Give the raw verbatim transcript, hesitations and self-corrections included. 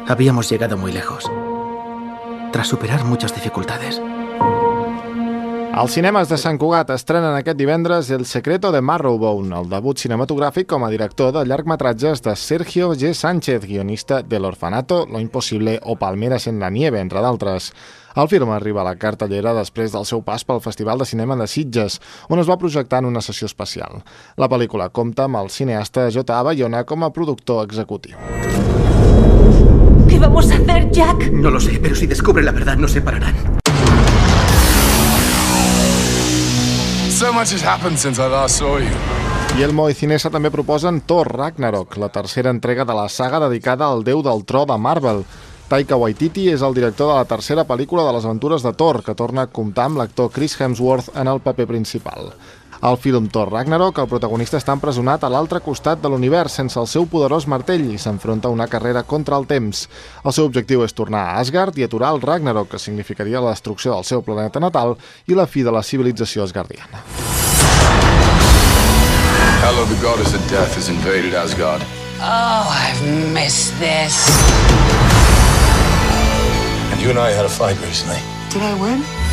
Habíamos llegado muy lejos, tras superar muchas dificultades. Als cinemes de Sant Cugat estrenen aquest divendres El secreto de Marrowbone, el debut cinematogràfic com a director de llargmetratges de Sergio G. Sánchez, guionista de L'Orfanato, Lo Imposible o Palmeras en la Nieve, entre d'altres. El film arriba a la cartellera després del seu pas pel Festival de Cinema de Sitges, on es va projectar en una sessió especial. La pel·lícula compta amb el cineasta J A. Bayona com a productor executiu. ¿Qué vamos a hacer, Jack? No lo sé, pero si descubre la verdad nos separarán. So much has happened since I last saw you. Guillermo i Cinesa també proposen Thor Ragnarok, la tercera entrega de la saga dedicada al déu del tro de Marvel. Taika Waititi és el director de la tercera pel·lícula de les aventures de Thor, que torna a comptar amb l'actor Chris Hemsworth en el paper principal. Al film Thor Ragnarok, el protagonista està empresonat a l'altre costat de l'univers sense el seu poderós martell i s'enfronta a una carrera contra el temps. El seu objectiu és tornar a Asgard i aturar el Ragnarok, que significaria la destrucció del seu planeta natal i la fi de la civilització asgardiana. Hela, the goddess of death, has invaded Asgard. Oh, I've missed this. And you and I had a fight recently. Did I win?